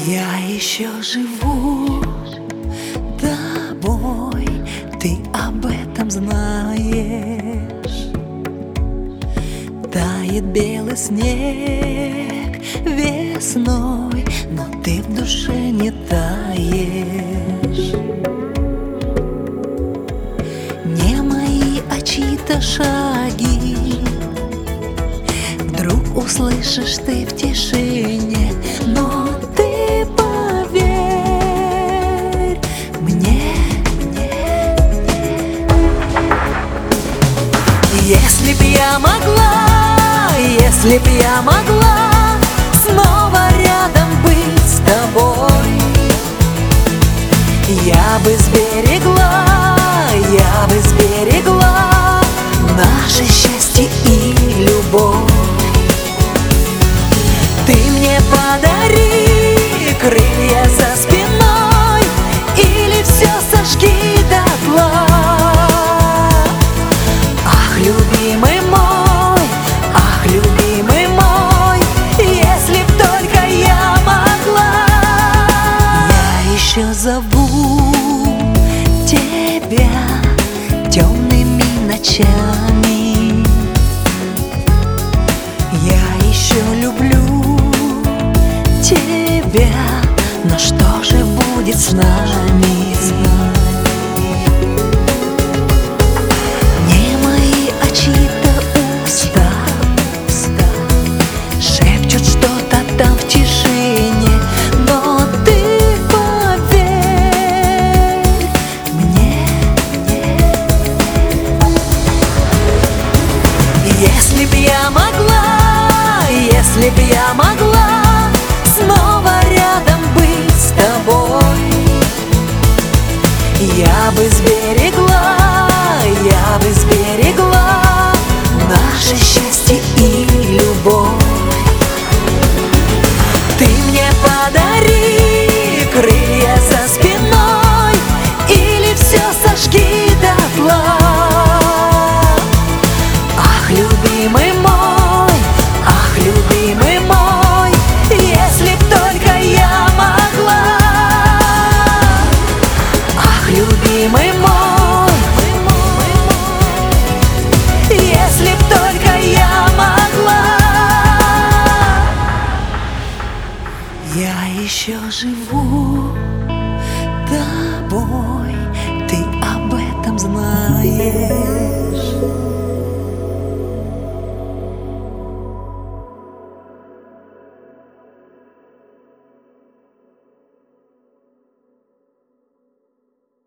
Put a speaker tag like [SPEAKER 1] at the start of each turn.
[SPEAKER 1] Я еще живу тобой, ты об этом знаешь. Тает белый снег весной, но ты в душе не таешь. Не мои, а чьи-то шаги вдруг услышишь ты в тишине, но ты поверь мне. Если б я могла, если б я могла снова рядом быть с тобой, я бы сберегла наше счастье и любовь. Ты мне подари крылья за спиной или все сожги дотла. Ах, любимый мой, если б только я могла. Я еще зову тебя темными ночами. Я еще люблю тебя, но что же будет с нами? Не мои, а чьи-то уста шепчут что-то там в тишине, но ты поверь мне. Если б я могла, если б я могла снова рядом быть с тобой, я бы сберегла наше счастье и любовь. Ты мне подари крылья за спиной или все сожги дотла. Ах, любимый мой, если б только я могла. Ах, любимый мой, если б только я могла. Я еще живу тобой, ты об этом знаешь.